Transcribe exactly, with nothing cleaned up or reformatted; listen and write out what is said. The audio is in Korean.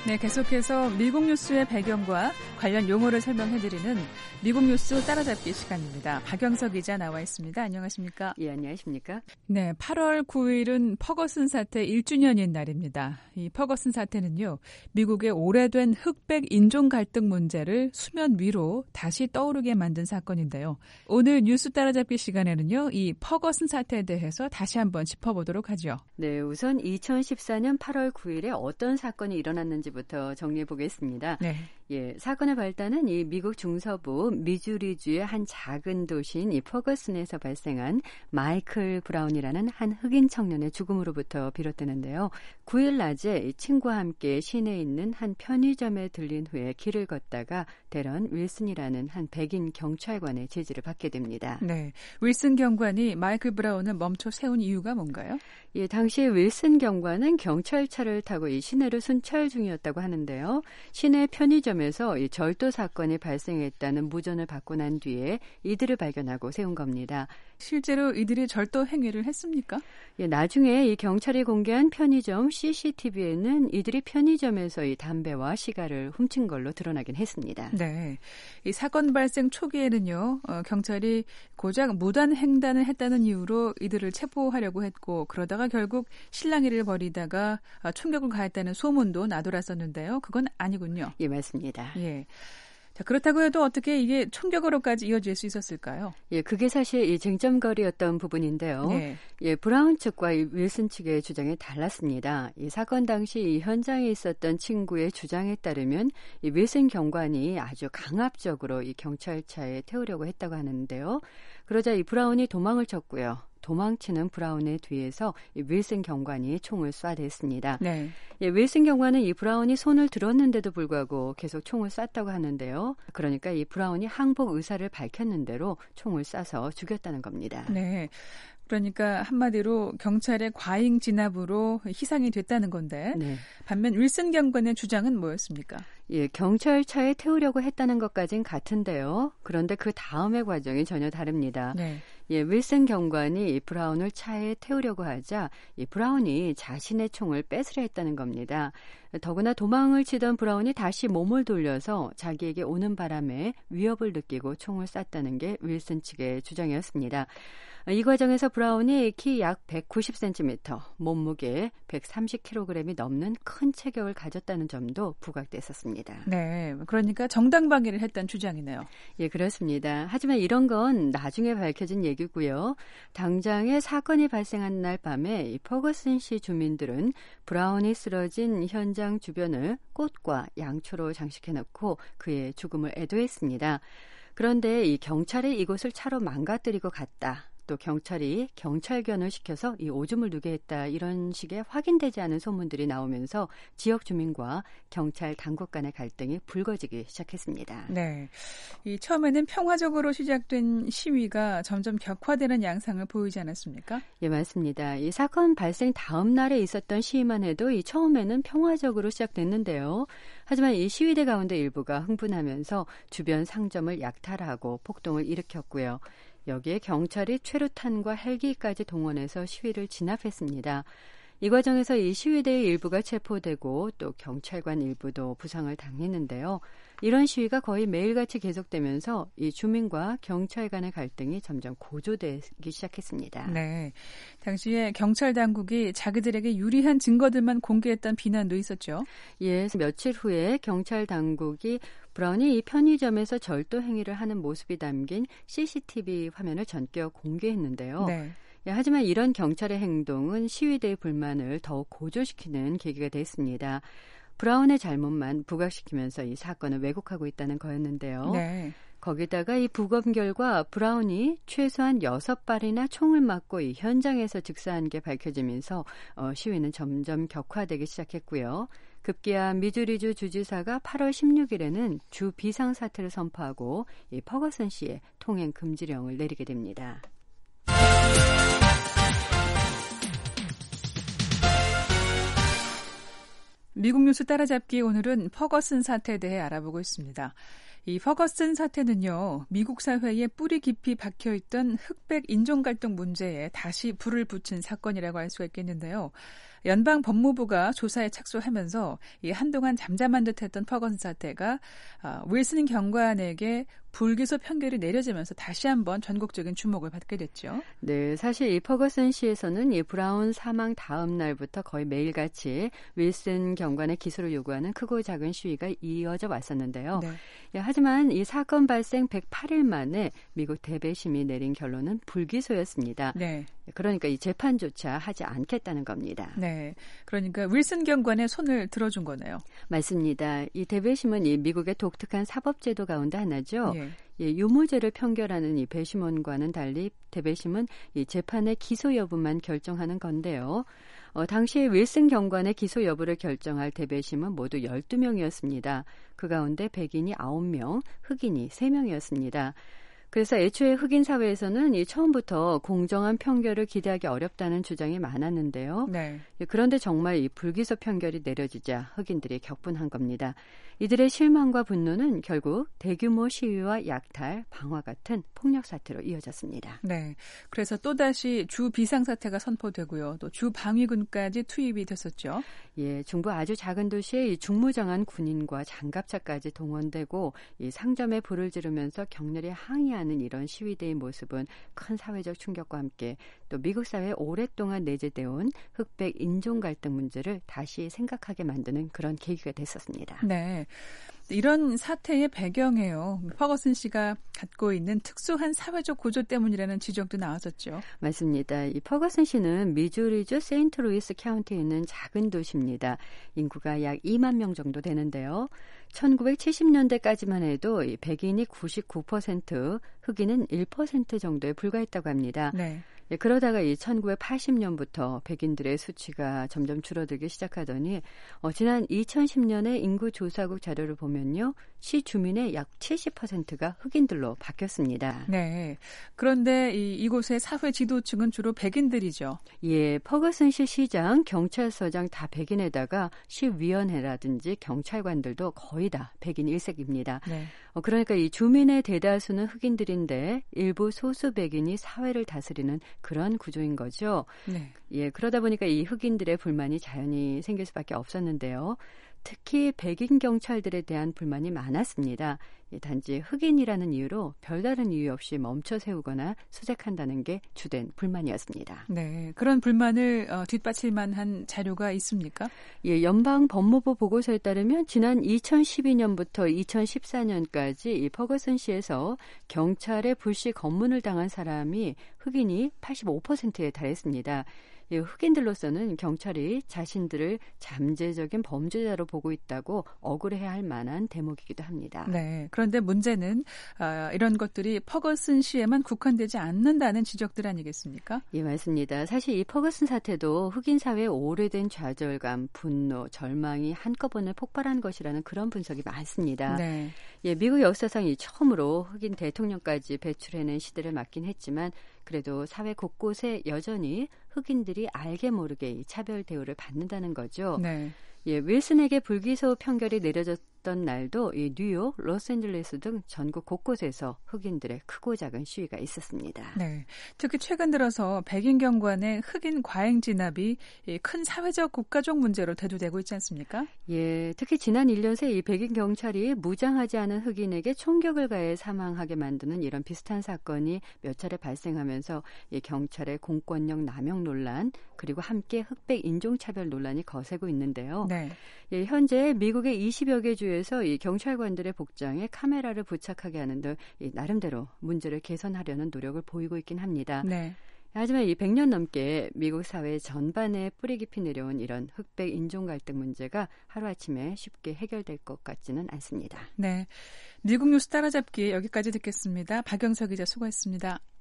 네, 계속해서 미국 뉴스의 배경과 관련 용어를 설명해드리는 미국 뉴스 따라잡기 시간입니다. 박영석 기자 나와 있습니다. 안녕하십니까? 예, 안녕하십니까? 네, 팔월 구일은 퍼거슨 사태 일 주년인 날입니다. 이 퍼거슨 사태는요, 미국의 오래된 흑백 인종 갈등 문제를 수면 위로 다시 떠오르게 만든 사건인데요. 오늘 뉴스 따라잡기 시간에는요, 이 퍼거슨 사태에 대해서 다시 한번 짚어보도록 하죠. 네, 우선 이천십사년 팔월 구일에 어떤 사건이 일어났는지 부터 정리해 보겠습니다. 네. 예, 사건의 발단은 이 미국 중서부 미주리주의 한 작은 도시인 이 퍼거슨에서 발생한 마이클 브라운이라는 한 흑인 청년의 죽음으로부터 비롯되는데요. 구일 낮에 친구와 함께 시내에 있는 한 편의점에 들린 후에 길을 걷다가 데런 윌슨이라는 한 백인 경찰관의 제지를 받게 됩니다. 네, 윌슨 경관이 마이클 브라운을 멈춰 세운 이유가 뭔가요? 예, 당시 윌슨 경관은 경찰차를 타고 이 시내를 순찰 중이었다고 하는데요. 시내 편의점에서 이 절도 사건이 발생했다는 무전을 받고 난 뒤에 이들을 발견하고 세운 겁니다. 실제로 이들이 절도 행위를 했습니까? 예, 나중에 이 경찰이 공개한 편의점 씨씨티비에는 이들이 편의점에서 이 담배와 시가를 훔친 걸로 드러나긴 했습니다. 네, 이 사건 발생 초기에는요, 어, 경찰이 고작 무단 횡단을 했다는 이유로 이들을 체포하려고 했고, 그러다가 결국 실랑이를 벌이다가 총격을 가했다는 소문도 나돌았었는데요. 그건 아니군요. 예, 맞습니다. 예. 자, 그렇다고 해도 어떻게 이게 총격으로까지 이어질 수 있었을까요? 예, 그게 사실 이 쟁점거리였던 부분인데요. 네. 예, 브라운 측과 이 윌슨 측의 주장이 달랐습니다. 이 사건 당시 이 현장에 있었던 친구의 주장에 따르면 이 윌슨 경관이 아주 강압적으로 이 경찰차에 태우려고 했다고 하는데요. 그러자 이 브라운이 도망을 쳤고요. 도망치는 브라운의 뒤에서 이 윌슨 경관이 총을 쏴댔습니다. 네. 예, 윌슨 경관은 이 브라운이 손을 들었는데도 불구하고 계속 총을 쐈다고 하는데요. 그러니까 이 브라운이 항복 의사를 밝혔는 대로 총을 쏴서 죽였다는 겁니다. 네. 그러니까 한마디로 경찰의 과잉 진압으로 희생이 됐다는 건데, 네. 반면 윌슨 경관의 주장은 뭐였습니까? 예, 경찰차에 태우려고 했다는 것까진 같은데요. 그런데 그 다음의 과정이 전혀 다릅니다. 네. 예, 윌슨 경관이 브라운을 차에 태우려고 하자 이 브라운이 자신의 총을 뺏으려 했다는 겁니다. 더구나 도망을 치던 브라운이 다시 몸을 돌려서 자기에게 오는 바람에 위협을 느끼고 총을 쐈다는 게 윌슨 측의 주장이었습니다. 이 과정에서 브라운이 키 약 백구십 센티미터, 몸무게 백삼십 킬로그램이 넘는 큰 체격을 가졌다는 점도 부각됐었습니다. 네, 그러니까 정당방위를 했다는 주장이네요. 예, 그렇습니다. 하지만 이런 건 나중에 밝혀진 얘기고요. 당장에 사건이 발생한 날 밤에 이 퍼거슨시 주민들은 브라운이 쓰러진 현장 주변을 꽃과 양초로 장식해놓고 그의 죽음을 애도했습니다. 그런데 이 경찰이 이곳을 차로 망가뜨리고 갔다. 또 경찰이 경찰견을 시켜서 이 오줌을 누게 했다. 이런 식의 확인되지 않은 소문들이 나오면서 지역 주민과 경찰 당국 간의 갈등이 불거지기 시작했습니다. 네, 이 처음에는 평화적으로 시작된 시위가 점점 격화되는 양상을 보이지 않았습니까? 예, 맞습니다. 이 사건 발생 다음 날에 있었던 시위만 해도 이 처음에는 평화적으로 시작됐는데요. 하지만 이 시위대 가운데 일부가 흥분하면서 주변 상점을 약탈하고 폭동을 일으켰고요. 여기에 경찰이 최루탄과 헬기까지 동원해서 시위를 진압했습니다. 이 과정에서 이 시위대의 일부가 체포되고 또 경찰관 일부도 부상을 당했는데요. 이런 시위가 거의 매일같이 계속되면서 이 주민과 경찰 간의 갈등이 점점 고조되기 시작했습니다. 네, 당시에 경찰 당국이 자기들에게 유리한 증거들만 공개했던 비난도 있었죠. 예, 며칠 후에 경찰 당국이 브라운이 이 편의점에서 절도 행위를 하는 모습이 담긴 씨씨티비 화면을 전격 공개했는데요. 네. 예, 하지만 이런 경찰의 행동은 시위대의 불만을 더욱 고조시키는 계기가 됐습니다. 브라운의 잘못만 부각시키면서 이 사건을 왜곡하고 있다는 거였는데요. 네. 거기다가 이 부검 결과 브라운이 최소한 여섯 발이나 총을 맞고 이 현장에서 즉사한 게 밝혀지면서 어, 시위는 점점 격화되기 시작했고요. 급기야 미주리주 주지사가 팔월 십육일에는 주 비상사태를 선포하고 이 퍼거슨시에 통행 금지령을 내리게 됩니다. 미국 뉴스 따라잡기 오늘은 퍼거슨 사태에 대해 알아보고 있습니다. 이 퍼거슨 사태는요, 미국 사회에 뿌리 깊이 박혀있던 흑백 인종 갈등 문제에 다시 불을 붙인 사건이라고 할 수가 있겠는데요. 연방 법무부가 조사에 착수하면서 이 한동안 잠잠한 듯했던 퍼거슨 사태가 윌슨 경관에게 불기소 판결이 내려지면서 다시 한번 전국적인 주목을 받게 됐죠. 네, 사실 이 퍼거슨 시에서는 이 브라운 사망 다음 날부터 거의 매일같이 윌슨 경관의 기소를 요구하는 크고 작은 시위가 이어져 왔었는데요. 네. 예, 하지만 이 사건 발생 백팔 일 만에 미국 대배심이 내린 결론은 불기소였습니다. 네. 그러니까 이 재판조차 하지 않겠다는 겁니다. 네, 그러니까 윌슨 경관의 손을 들어준 거네요. 맞습니다. 이 대배심은 이 미국의 독특한 사법제도 가운데 하나죠. 네. 예, 유무죄를 평결하는 이 배심원과는 달리 대배심은 이 재판의 기소 여부만 결정하는 건데요. 어, 당시 윌슨 경관의 기소 여부를 결정할 대배심은 모두 열두 명이었습니다. 그 가운데 백인이 아홉 명, 흑인이 세 명이었습니다. 그래서 애초에 흑인 사회에서는 이 처음부터 공정한 판결을 기대하기 어렵다는 주장이 많았는데요. 네. 그런데 정말 이 불기소 판결이 내려지자 흑인들이 격분한 겁니다. 이들의 실망과 분노는 결국 대규모 시위와 약탈, 방화 같은 폭력 사태로 이어졌습니다. 네, 그래서 또다시 주 비상사태가 선포되고요. 또 주 방위군까지 투입이 됐었죠. 예, 중부 아주 작은 도시에 이 중무장한 군인과 장갑차까지 동원되고 이 상점에 불을 지르면서 격렬히 항의하는 이런 시위대의 모습은 큰 사회적 충격과 함께 또 미국 사회에 오랫동안 내재되어 온 흑백 인종 갈등 문제를 다시 생각하게 만드는 그런 계기가 됐었습니다. 네. 이런 사태의 배경에요. 퍼거슨 씨가 갖고 있는 특수한 사회적 구조 때문이라는 지적도 나왔었죠. 맞습니다. 이 퍼거슨 씨는 미주리주 세인트루이스 카운티에 있는 작은 도시입니다. 인구가 약 이만 명 정도 되는데요. 천구백칠십 년대까지만 해도 이 백인이 구십구 퍼센트, 흑인은 일 퍼센트 정도에 불과했다고 합니다. 네. 예, 그러다가 이 천구백팔십 년부터 백인들의 수치가 점점 줄어들기 시작하더니 어, 지난 이천십 년에 인구조사국 자료를 보면요. 시 주민의 약 칠십 퍼센트가 흑인들로 바뀌었습니다. 네. 그런데 이, 이곳의 사회 지도층은 주로 백인들이죠. 예, 퍼거슨시 시장, 경찰서장 다 백인에다가 시위원회라든지 경찰관들도 거의 다 백인 일색입니다. 네. 어, 그러니까 이 주민의 대다수는 흑인들인데 일부 소수 백인이 사회를 다스리는 그런 구조인 거죠. 네. 예, 그러다 보니까 이 흑인들의 불만이 자연히 생길 수밖에 없었는데요. 특히 백인 경찰들에 대한 불만이 많았습니다. 단지 흑인이라는 이유로 별다른 이유 없이 멈춰 세우거나 수색한다는 게 주된 불만이었습니다. 네, 그런 불만을 어, 뒷받칠 만한 자료가 있습니까? 예, 연방 법무부 보고서에 따르면 지난 이천십이 년부터 이천십사 년까지 이 퍼거슨 시에서 경찰의 불시 검문을 당한 사람이 흑인이 팔십오 퍼센트에 달했습니다. 예, 흑인들로서는 경찰이 자신들을 잠재적인 범죄자로 보고 있다고 억울해야 할 만한 대목이기도 합니다. 네, 그런데 문제는 어, 이런 것들이 퍼거슨 시에만 국한되지 않는다는 지적들 아니겠습니까? 예, 맞습니다. 사실 이 퍼거슨 사태도 흑인 사회의 오래된 좌절감, 분노, 절망이 한꺼번에 폭발한 것이라는 그런 분석이 많습니다. 네. 예, 미국 역사상 이 처음으로 흑인 대통령까지 배출해낸 시대를 맞긴 했지만 그래도 사회 곳곳에 여전히 흑인들이 알게 모르게 이 차별 대우를 받는다는 거죠. 네. 예, 윌슨에게 불기소 판결이 내려졌던 날도 이 뉴욕, 로스앤젤레스 등 전국 곳곳에서 흑인들의 크고 작은 시위가 있었습니다. 네, 특히 최근 들어서 백인 경관의 흑인 과잉 진압이 큰 사회적 국가적 문제로 대두되고 있지 않습니까? 예, 특히 지난 일 년 새 이 백인 경찰이 무장하지 않은 흑인에게 총격을 가해 사망하게 만드는 이런 비슷한 사건이 몇 차례 발생하면서 이 경찰의 공권력 남용 논란 그리고 함께 흑백 인종차별 논란이 거세고 있는데요. 네. 예, 현재 미국의 이십여 개 주에서 이 경찰관들의 복장에 카메라를 부착하게 하는 등 이 나름대로 문제를 개선하려는 노력을 보이고 있긴 합니다. 네. 하지만 이 백 년 넘게 미국 사회 전반에 뿌리 깊이 내려온 이런 흑백 인종 갈등 문제가 하루아침에 쉽게 해결될 것 같지는 않습니다. 네, 미국 뉴스 따라잡기 여기까지 듣겠습니다. 박영석 기자 수고했습니다.